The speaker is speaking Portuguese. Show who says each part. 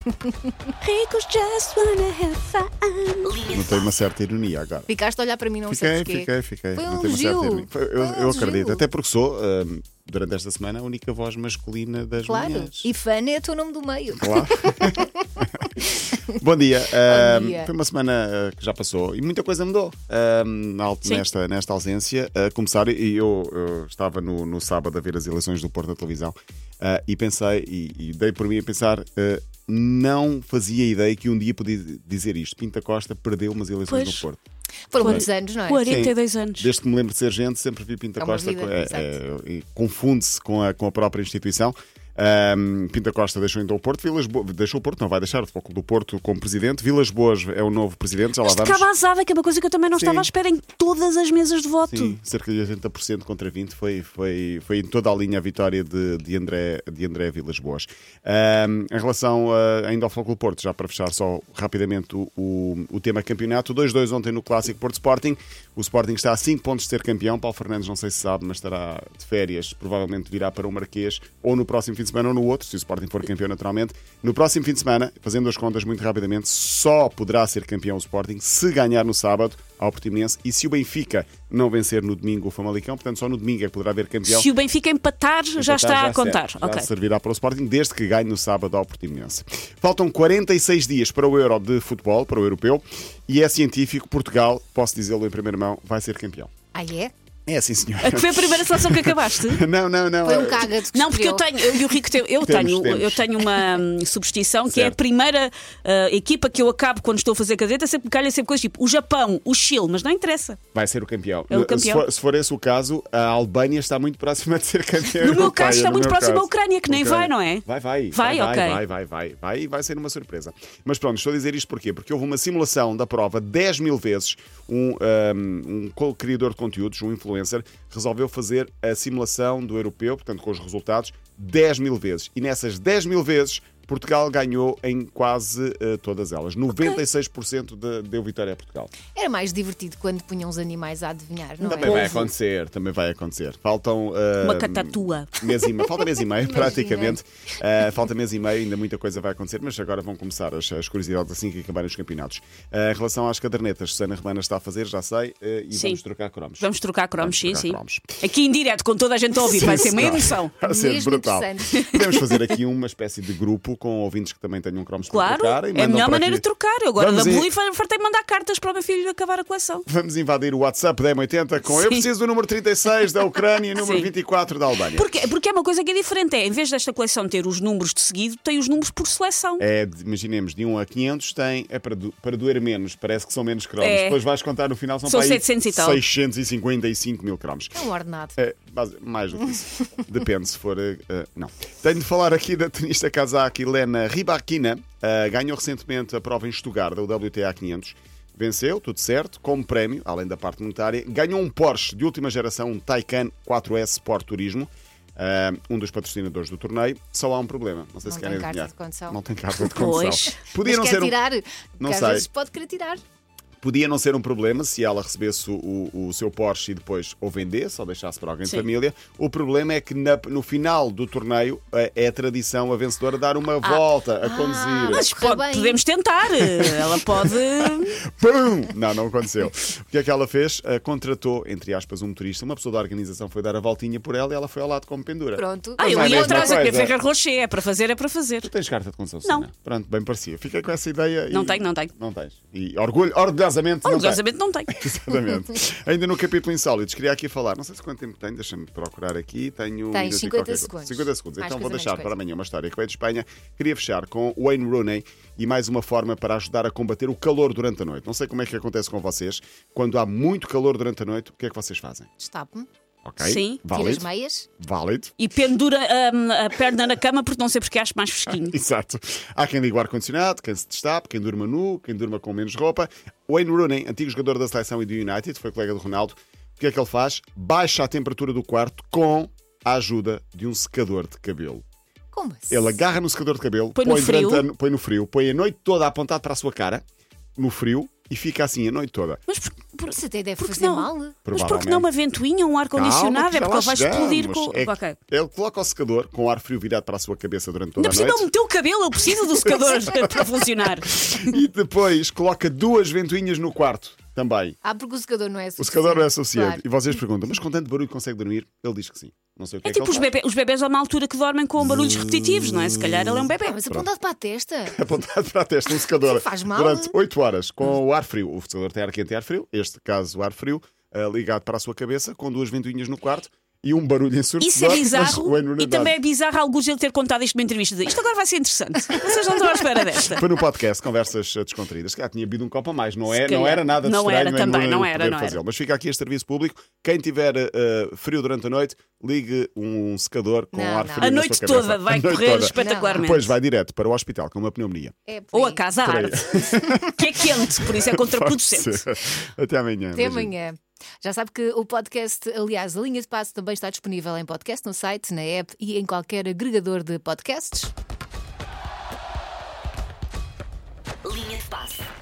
Speaker 1: Ricos just wanna have fun.
Speaker 2: Notei uma certa ironia agora.
Speaker 3: Ficaste a olhar para mim, não sei porquê.
Speaker 2: Fiquei.
Speaker 3: Foi um
Speaker 2: Notei uma certa
Speaker 3: elogio.
Speaker 2: ironia. Eu acredito, até porque sou, durante esta semana, a única voz masculina das
Speaker 3: Claro.
Speaker 2: manhãs.
Speaker 3: E fã é o teu nome do meio.
Speaker 2: Claro. Bom dia.
Speaker 3: Bom dia.
Speaker 2: Foi uma semana que já passou e muita coisa mudou nesta ausência. A começar, e eu estava no sábado a ver as eleições do Porto na televisão e pensei, e dei por mim a pensar, não fazia ideia que um dia podia dizer isto. Pinta Costa perdeu umas eleições
Speaker 1: Pois.
Speaker 2: no Porto.
Speaker 3: Foram muitos anos, não é?
Speaker 1: 42 anos.
Speaker 2: Desde que me lembro de ser gente, sempre vi Pinta
Speaker 3: É uma
Speaker 2: Costa,
Speaker 3: vida,
Speaker 2: e confunde-se com a própria instituição. Pinta Costa deixou então o Porto, deixou o Porto, não vai deixar o Futebol Clube do Porto como presidente. Vilas Boas é o novo presidente, já lá
Speaker 1: Este
Speaker 2: vamos.
Speaker 1: cabazada, que é uma coisa que eu também não estava à espera em todas as mesas de voto.
Speaker 2: Sim, cerca de 80% contra 20%. Foi em toda a linha a vitória de André Vilas Boas. Em relação ainda ao Futebol Clube do Porto, já para fechar só rapidamente o tema campeonato, 2-2 ontem no Clássico Porto Sporting. O Sporting está a 5 pontos de ser campeão. Paulo Fernandes, não sei se sabe, mas estará de férias, provavelmente virá para o Marquês ou no próximo fim de semana ou no outro, se o Sporting for campeão naturalmente. No próximo fim de semana, fazendo as contas muito rapidamente, só poderá ser campeão o Sporting se ganhar no sábado ao Portimonense e se o Benfica não vencer no domingo o Famalicão, portanto só no domingo é que poderá haver campeão.
Speaker 1: Se o Benfica empatar, já está a contar.
Speaker 2: Já
Speaker 1: Ok.
Speaker 2: servirá para o Sporting desde que ganhe no sábado ao Portimonense. Faltam 46 dias para o Euro de futebol, para o europeu, e é científico, Portugal, posso dizê-lo em primeira mão, vai ser campeão.
Speaker 3: Ah, é?
Speaker 2: É sim, senhor.
Speaker 1: A que foi a primeira seleção que acabaste?
Speaker 2: Não.
Speaker 3: Foi um cágado que
Speaker 1: Não, porque
Speaker 3: escolheu.
Speaker 1: eu e o Rico eu tenho uma superstição que é a
Speaker 2: Certo.
Speaker 1: primeira equipa que eu acabo quando estou a fazer cadeta, sempre me calha sempre coisas tipo o Japão, o Chile, mas não interessa.
Speaker 2: Vai ser o campeão.
Speaker 1: É o campeão.
Speaker 2: Se for esse o caso, a Albânia está muito próxima de ser campeão.
Speaker 1: No meu caso, está
Speaker 2: no
Speaker 1: muito
Speaker 2: meu
Speaker 1: próximo
Speaker 2: caso.
Speaker 1: à Ucrânia, que nem vai, não é?
Speaker 2: Vai,
Speaker 1: ok.
Speaker 2: Vai e vai ser uma surpresa. Mas pronto, estou a dizer isto porquê? Porque houve uma simulação da prova 10 mil vezes. Um criador de conteúdos, um influencer, resolveu fazer a simulação do europeu, portanto com os resultados, 10 mil vezes. E nessas 10 mil vezes, Portugal ganhou em quase todas elas. 96% deu vitória a Portugal.
Speaker 3: Era mais divertido quando punham os animais a adivinhar, não
Speaker 2: Também
Speaker 3: é?
Speaker 2: vai acontecer. Faltam
Speaker 1: Uma catatua.
Speaker 2: falta mês e meio, praticamente. Falta mês e meio, ainda muita coisa vai acontecer, mas agora vão começar as curiosidades assim que acabarem os campeonatos. Em relação às cadernetas, Susana Romana está a fazer, já sei, e
Speaker 1: Sim.
Speaker 2: vamos trocar cromos.
Speaker 1: Vamos trocar cromos,
Speaker 2: Vamos
Speaker 1: sim,
Speaker 2: trocar
Speaker 1: sim.
Speaker 2: cromos.
Speaker 1: Aqui em direto, com toda a gente a ouvir, vai ser uma emoção.
Speaker 2: Vai ser
Speaker 3: Mesmo
Speaker 2: brutal.
Speaker 3: interessante.
Speaker 2: Podemos fazer aqui uma espécie de grupo com ouvintes que também tenham cromos para
Speaker 1: Claro,
Speaker 2: trocar. E
Speaker 1: é a
Speaker 2: mandam
Speaker 1: melhor
Speaker 2: para
Speaker 1: maneira
Speaker 2: aqui.
Speaker 1: de trocar. Eu agora
Speaker 2: Vamos
Speaker 1: da
Speaker 2: em-
Speaker 1: Blue e fartei de mandar cartas para o meu filho acabar a coleção.
Speaker 2: Vamos invadir o WhatsApp da M80 com eu
Speaker 1: Sim.
Speaker 2: preciso do número 36 da Ucrânia e número
Speaker 1: Sim.
Speaker 2: 24 da Albânia.
Speaker 1: Porque é uma coisa que é diferente. Em vez desta coleção ter os números de seguido, tem os números por seleção.
Speaker 2: Imaginemos, de 1 a 500 para doer menos, parece que são menos cromos.
Speaker 1: É.
Speaker 2: Depois vais contar no final, são
Speaker 1: São
Speaker 2: para aí
Speaker 1: 700 e tal.
Speaker 2: 655 mil cromos.
Speaker 3: É um ordenado.
Speaker 2: Mais do que isso. Depende se for. Não. Tenho de falar aqui da tenista cazaque Helena Rybakina. Ganhou recentemente a prova em Stuttgart da WTA 500. Venceu, tudo certo, como prémio, além da parte monetária. Ganhou um Porsche de última geração, um Taycan 4S Sport Turismo. Um dos patrocinadores do torneio. Só há um problema. Não sei se
Speaker 3: Não
Speaker 2: querem
Speaker 3: tem carta
Speaker 2: adivinhar.
Speaker 3: de condução.
Speaker 2: Não tem carta de condução.
Speaker 1: Pois.
Speaker 2: Podia
Speaker 3: Mas
Speaker 2: não
Speaker 3: quer
Speaker 2: ser
Speaker 3: tirar?
Speaker 2: Não
Speaker 3: Porque às
Speaker 2: sei.
Speaker 3: vezes pode querer tirar.
Speaker 2: Podia não ser um problema se ela recebesse o seu Porsche e depois o vendesse ou deixasse para alguém de
Speaker 1: Sim.
Speaker 2: família. O problema é que no final do torneio é a tradição a vencedora dar uma volta a conduzir.
Speaker 1: Mas
Speaker 3: correr bem.
Speaker 1: podemos tentar. Ela pode.
Speaker 2: Pum! Não aconteceu. O que é que ela fez? Contratou, entre aspas, um motorista. Uma pessoa da organização foi dar a voltinha por ela e ela foi ao lado como pendura.
Speaker 3: Pronto.
Speaker 1: Eu
Speaker 2: não é a
Speaker 1: ia
Speaker 2: mesma
Speaker 1: atrás aqui a
Speaker 2: coisa.
Speaker 1: Ferrer Rocher. É para fazer, é para fazer.
Speaker 2: Tu tens carta de condução,
Speaker 1: Não.
Speaker 2: Susana? Pronto, bem parecia. Fiquei com essa ideia.
Speaker 1: Não tenho.
Speaker 2: Não tens. E orgulhosamente não tens.
Speaker 1: Orgulhosamente não tenho.
Speaker 2: Exatamente. Ainda no capítulo Insólitos, queria aqui falar, não sei se quanto tempo tenho, deixa-me procurar aqui. Tenho
Speaker 3: Tens
Speaker 2: minuto e
Speaker 3: 50
Speaker 2: qualquer coisa.
Speaker 3: segundos.
Speaker 2: 50 segundos.
Speaker 3: Mais
Speaker 2: Então vou
Speaker 3: coisa,
Speaker 2: deixar
Speaker 3: menos
Speaker 2: para
Speaker 3: coisa.
Speaker 2: amanhã uma história que veio de Espanha. Queria fechar com Wayne Rooney e mais uma forma para ajudar a combater o calor durante a noite. Não sei como é que acontece com vocês. Quando há muito calor durante a noite, o que é que vocês fazem?
Speaker 3: Destape-me.
Speaker 2: Ok?
Speaker 1: Sim.
Speaker 3: Tira as
Speaker 2: Válido.
Speaker 3: meias.
Speaker 2: Válido.
Speaker 1: E pendura a perna na cama porque não sei porque acho mais fresquinho.
Speaker 2: Exato. Há quem ligue o ar-condicionado, quem se destape, quem durma nu, quem durma com menos roupa. Wayne Rooney, antigo jogador da seleção e do United, foi colega do Ronaldo. O que é que ele faz? Baixa a temperatura do quarto com a ajuda de um secador de cabelo.
Speaker 3: Como assim?
Speaker 2: Ele agarra no secador de cabelo,
Speaker 1: Põe no frio.
Speaker 2: põe no frio, põe a noite toda apontado para a sua cara, no frio, e fica assim a noite toda.
Speaker 1: Mas
Speaker 3: Isso até deve
Speaker 1: Porque
Speaker 3: fazer
Speaker 1: não?
Speaker 3: mal.
Speaker 1: Mas porque
Speaker 2: Provavelmente.
Speaker 1: não uma ventoinha, um ar-condicionado?
Speaker 2: Calma,
Speaker 1: É porque ele vai
Speaker 2: já lá
Speaker 1: explodir
Speaker 2: chegamos.
Speaker 1: com. Ok.
Speaker 2: Ele coloca o secador com o ar frio virado para a sua cabeça durante toda
Speaker 1: Ainda
Speaker 2: a
Speaker 1: precisa
Speaker 2: noite
Speaker 1: ele meter o cabelo, ele precisa do secador para funcionar.
Speaker 2: e depois coloca 2 ventoinhas no quarto também.
Speaker 3: Porque o secador não é
Speaker 2: O
Speaker 3: suficiente.
Speaker 2: secador não é suficiente.
Speaker 3: Claro.
Speaker 2: E vocês perguntam, mas com tanto barulho consegue dormir? Ele diz que sim. Não sei o que
Speaker 1: É
Speaker 2: é que
Speaker 1: tipo
Speaker 2: ele
Speaker 1: os bebés há uma altura que dormem com barulhos repetitivos, não é? Se calhar ele é um bebê.
Speaker 3: Mas apontado para a testa.
Speaker 2: apontado para a testa um secador
Speaker 3: Sim, faz mal.
Speaker 2: durante 8 horas com o ar frio. O secador tem ar quente e ar frio, este caso o ar frio, ligado para a sua cabeça, com 2 ventoinhas no quarto e um barulho
Speaker 1: Isso
Speaker 2: ensurdecedor.
Speaker 1: é
Speaker 2: mas
Speaker 1: bizarro
Speaker 2: o Enno
Speaker 1: e também é bizarro alguns ele ter contado isto numa entrevista. Isto agora vai ser interessante. Vocês não estão à espera desta.
Speaker 2: Foi no podcast, conversas descontraídas. Que tinha bebido um copo a mais, não
Speaker 1: Se calhar.
Speaker 2: era nada de
Speaker 1: Não
Speaker 2: estranho.
Speaker 1: era também, não
Speaker 2: poder
Speaker 1: era, não
Speaker 2: fazê-lo.
Speaker 1: era.
Speaker 2: Mas fica aqui este serviço público. Quem tiver frio durante a noite, ligue um secador com
Speaker 3: Não,
Speaker 2: ar
Speaker 3: não.
Speaker 2: frio
Speaker 1: A
Speaker 2: na
Speaker 1: noite
Speaker 2: sua cabeça.
Speaker 1: toda vai
Speaker 2: A noite
Speaker 1: correr
Speaker 2: toda.
Speaker 1: espetacularmente.
Speaker 2: Depois vai direto para o hospital com uma pneumonia.
Speaker 3: É por
Speaker 1: Ou
Speaker 3: aí.
Speaker 1: a casa
Speaker 2: Por aí.
Speaker 1: arde, que é quente, por isso é contraproducente.
Speaker 2: Pode ser. Até amanhã.
Speaker 3: Até
Speaker 2: Beijinho.
Speaker 3: amanhã. Já sabe que o podcast, aliás, a Linha de Passe também está disponível em podcast, no site, na app e em qualquer agregador de podcasts.
Speaker 4: Linha de passe.